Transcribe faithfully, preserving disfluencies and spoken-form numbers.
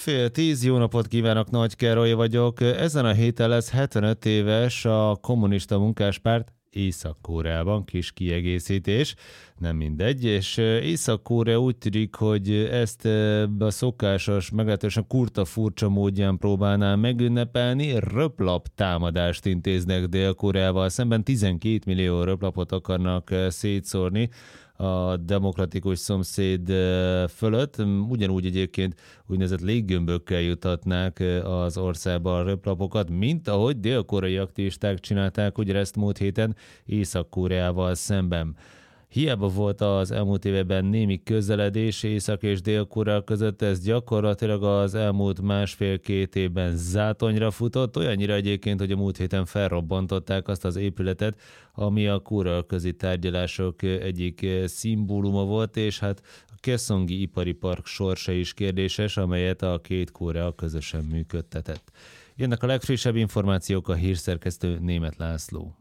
Fél tíz, jó napot kívánok, Nagy Károly vagyok. Ezen a héten lesz hetvenöt éves a kommunista munkáspárt Észak-Koreában, kis kiegészítés, nem mindegy, és Észak-Korea úgy tűnik, hogy ezt a szokásos, meglehetősen kurta furcsa módján próbálná megünnepelni, röplap támadást intéznek Dél-Koreával szemben, tizenkét millió röplapot akarnak szétszórni a demokratikus szomszéd fölött. Ugyanúgy egyébként úgynevezett léggömbökkel jutatnák az országba a röplapokat, mint ahogy dél-koreai aktivisták csinálták ugyanezt múlt héten Észak-Koreával szemben. Hiába volt az elmúlt években némi közeledés Észak- és Dél-Korea között, ez gyakorlatilag az elmúlt másfél-két évben zátonyra futott, olyannyira egyébként, hogy a múlt héten felrobbantották azt az épületet, ami a koreaközi tárgyalások egyik szimbóluma volt, és hát a Kaesongi ipari park sorsa is kérdéses, amelyet a két Korea közösen működtetett. Jönnek a legfrissebb információk, a hírszerkesztő Németh László.